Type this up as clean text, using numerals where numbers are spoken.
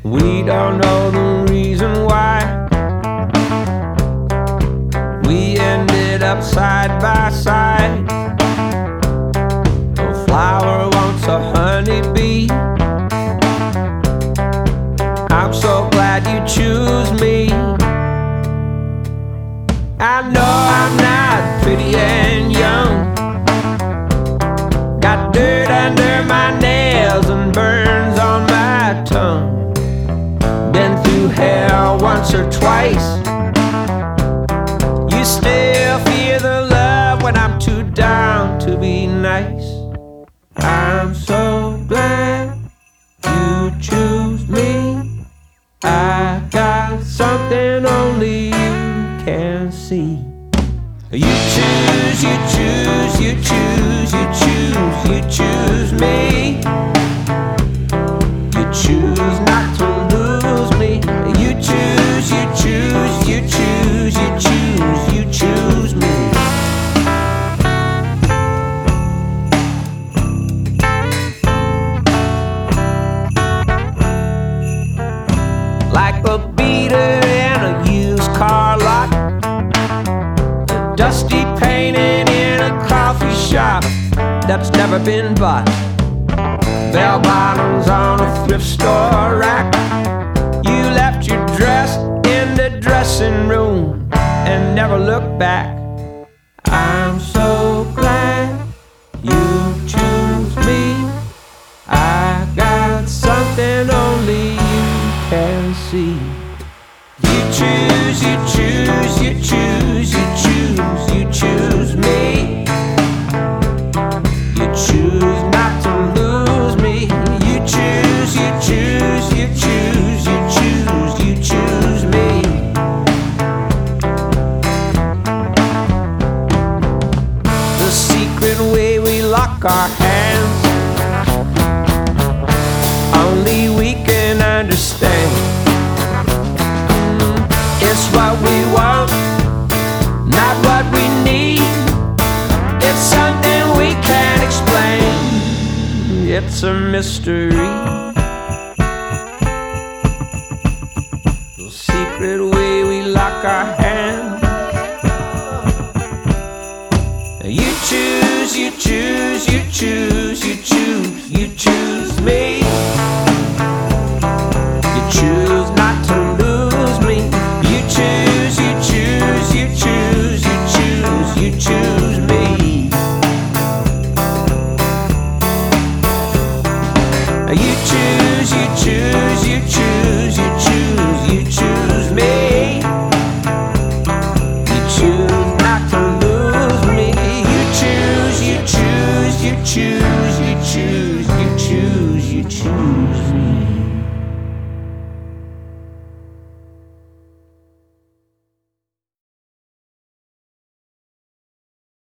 We don't know the reason why we ended up side by side. A flower wants a honeybee. I'm so glad you choose me. I know I'm not pretty and young, got dirt under my nails and burns on my tongue. Been through hell once or twice. You still fear the love when I'm too down to be nice. I'm so glad you choose me. I got something only you can see. You choose, you choose, you choose, you choose, you choose me. You choose not to lose me. You choose, you choose, you choose, you choose, you choose me. Like a beater in a used car lot, a dusty painting in a coffee shop that's never been bought, bell bottoms on a thrift store rack. You left your dress in the dressing room and never looked back. I'm so glad you choose me. I got something only you can see. You choose, you choose, you choose, you choose, you choose me. You choose not to lose me. You choose, you choose, you choose, you choose, you choose me. The secret way we lock our hands, only we can understand. It's what we want, not what we need. It's something we can't explain. It's a mystery. The secret way we lock our hands. You choose, you choose, you choose, you choose, you choose me.